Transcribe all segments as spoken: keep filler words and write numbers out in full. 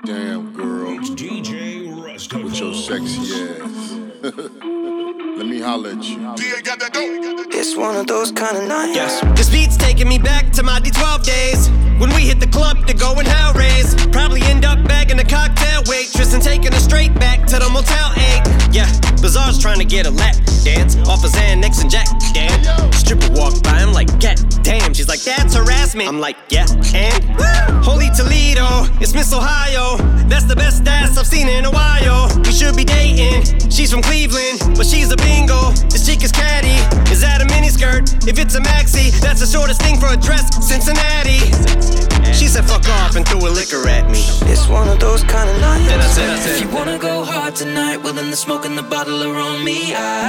Damn, girl. It's D J Rustico. With your sexy ass. Let me holler at you. It's one of those kind of nights. Yes. This beat's taking me back to my D twelve days, when we hit the club to go and hell raise. Probably end up bagging a cocktail waitress and taking her straight back to the Motel eight. Yeah, Bazaar's trying to get a lap dance off of Xanax and Jack. Damn, stripper walked by, I'm like, God damn. She's like, that's harassment. I'm like, yeah, and woo! Holy Toledo, it's Miss Ohio. That's the best ass I've seen in a while. We should be dating. She's from Cleveland, but she's a bingo. This chick is catty. Is that a miniskirt? If it's a maxi, that's the shortest thing for a dress. Cincinnati. She said fuck off and threw a liquor at me. It's one of those kind of nights. Then I said, I said, if you wanna go hard tonight, well then the smoke and the bottle are on me.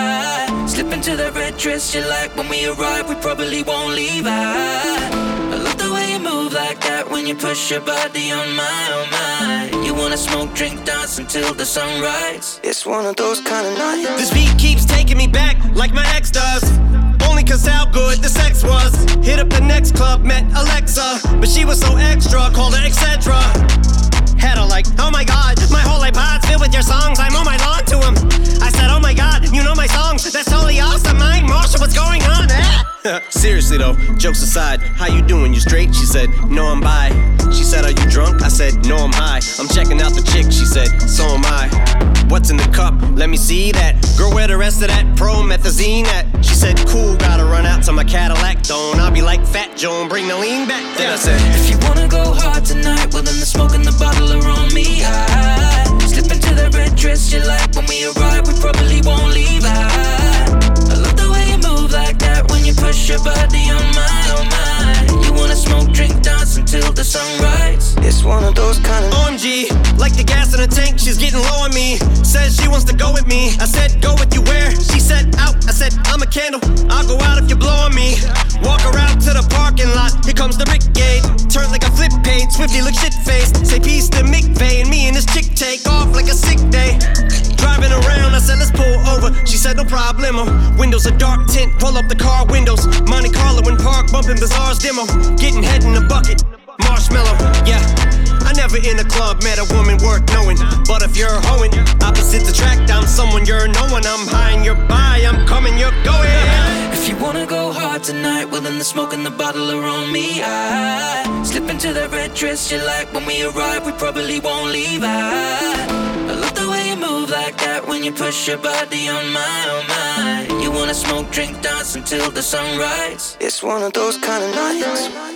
I slip into that red dress you like. When we arrive, we probably won't leave. I, I love the way you move like that when you push your body on my, on my. You wanna smoke, drink, dance until the sunrise. It's one of those kind of nights. this beat keeps taking me back like my ex does. Only cause how good the sex was. Hit up the next club, met Alexa, but she was so extra, called her et cetera. Had her like, oh my god, my whole iPod's filled with your songs, I'm on my lawn to him. I said, oh my god, you know my songs, that's totally awesome, Mike Marshall, what's going on? Ah. Seriously though, jokes aside, how you doing, you straight? She said, no I'm bi. She said, are you drunk? I said, no I'm high. I'm checking out the chick, she said, so am I. What's in the cup? Let me see that. Girl, where the rest of that promethazine at? She said, cool, gotta run out to my Cadillac, don't. I'll be like Fat Joe, bring the lean back. Then I said, if you wanna go hard tonight, well then the smoke and the bottle are on me. I slip into that red dress you like. When we arrive, we probably won't leave. I, I love the way you move like that when you push your body on my, on mine. You wanna smoke, drink, dance until the sunrise. It's one of those kind of O M G, like the gas in the tank, she's getting low on me. Says she wants to go with me. I said, go with you where? She said, out. I said, I'm a candle. I'll go out if you blow on me. Walk her out to the parking lot. Here comes the Rick-Gate. Turn like a flip page. Swifty look shit-faced. Say peace to McVay. And me and this chick take off like a sick day. Driving around, I said, let's pull over. She said, no problemo. Windows are dark tint. Pull up the car windows. Monte Carlo in park. Bumping Bazaar's demo. Getting head in the bucket. Marshmallow, yeah. I never in a club met a woman worth knowing. But if you're hoeing, opposite attract, I'm someone you're knowing. I'm high and you're by, I'm coming, you're going. If you wanna go hard tonight, well then the smoke and the bottle are on me. I slip into that red dress you like. When we arrive, we probably won't leave. I, I love the way you move like that when you push your body on my, on my. You wanna smoke, drink, dance until the sunrise. It's one of those kind of nights.